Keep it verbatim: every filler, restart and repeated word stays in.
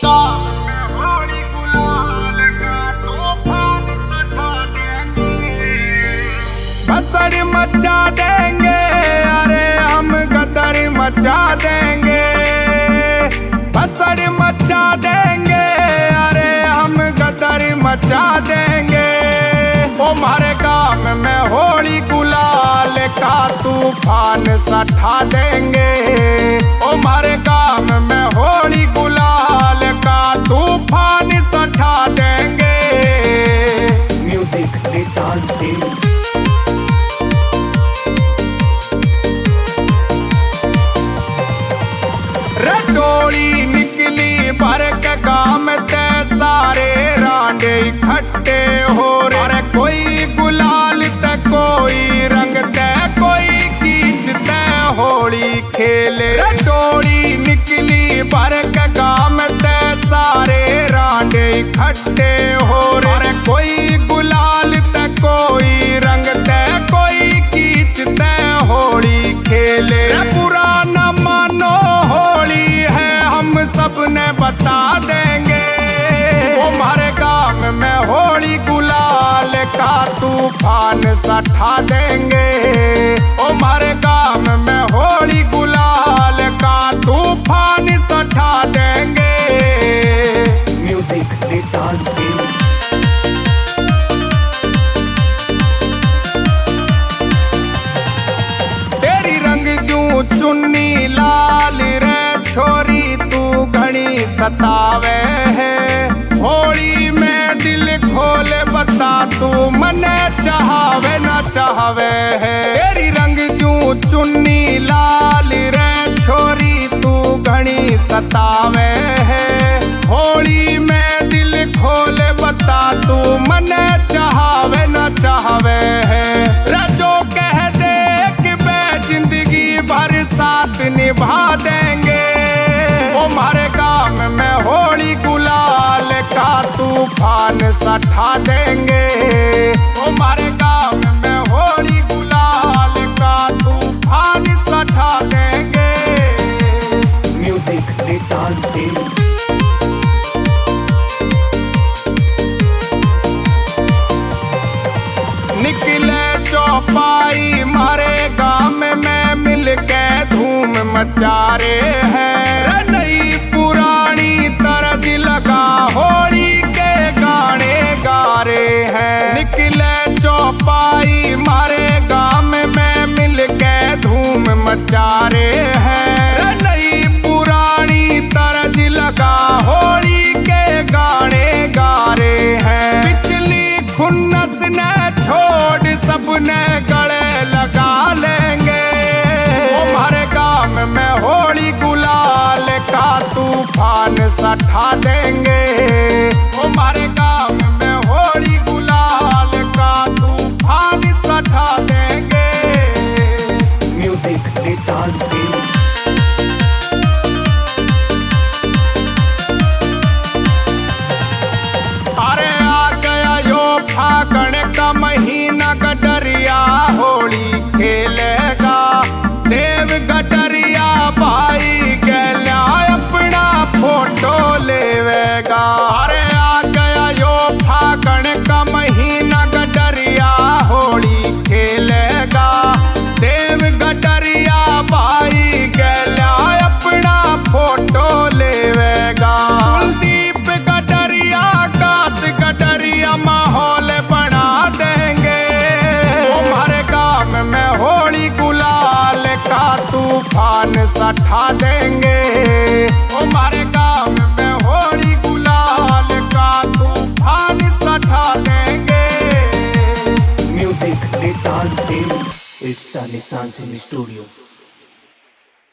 शाम में होली गुलाल का तूफान सटा देंगे, भसड़ मचा देंगे, अरे हम गदर मचा देंगे, भसड़ मचा देंगे, अरे हम गदर मचा देंगे। ओ मारे गाँव में होली गुलाल का तूफान सटा देंगे, ओ मारे गाँव में होली गुलाल का तूफान सटा देंगे। म्यूजिक निशान सिंह। रटोली निकली भर के काम ते सारे रांडे इकट्ठे हो रे, अरे कोई गुलाल ते कोई रंग ते कोई कीच ते होली खेले। रटोली निकली भर के काम ते सारे रांडे इकट्ठे हो रे, अरे कोई गुलाल ते कोई रंग ते कोई कीच ते होली खेले। पुराना मानो होली है हम सबने बता देंगे, हमारे गाँव में होली गुलाल का तूफान सटा देंगे, हमारे गाँव में होली गुलाल का तूफान सटा देंगे। म्यूजिक निशान सिंह। तेरी रंग क्यों चुन्नी लाल रे छोरी तू घनी सतावे है, होली में दिल खोले बता तू मने चाहवे ना चाहवे है। तेरी रंग क्यों चुन्नी लाल रे छोरी तू घनी सतावे है, होली में दिल खोले बता तू मने चाहवे ना चाहवे है। रजो कह दे कि मैं जिंदगी भर साथ निभा देंगे, हमारे गाँव में होली गुलाल का तूफान सटा देंगे, हमारे गाँव में होली गुलाल का तूफान सटा देंगे। म्यूजिक निशान सिंह। निकले चौपाई मारे गाँव में मिल के धूम मचा रहे हैं, नई पुरानी तरज लगा होली के गाने गा रहे हैं। निकले चौपाई मारे गाँव में मिल के धूम मचा रहे हैं, नई पुरानी तरज लगा होली के गाने गा रहे हैं। पिछली खुन्नस ने छोड़ सबने गले लगा लेंगे, हमारे गाँव में होली गुलाल का तूफान सटा देंगे, हमारे गाँव में होली गुलाल का तूफान सटा देंगे। म्यूजिक निशान सिंह। अरे आ गया यो फागण का महीना, गडरिया होली खेलेगा, देव गडरिया भाई गैला अपना फोटो लेवेगा। अरे आ गया यो फागण का महीना, गडरिया होली खेलेगा, देव गडरिया भाई गैला अपना फोटो लेवेगा। कुलदीप गडरिया काश गडरिया माहौल बना देंगे, हमारे गाँव में होली गुलाल का तूफान सटा देंगे, हमारे गाँव में होली गुलाल का तूफान सटा देंगे। म्यूजिक निशान सिंह। इट्स अ निशान सिंह स्टूडियो।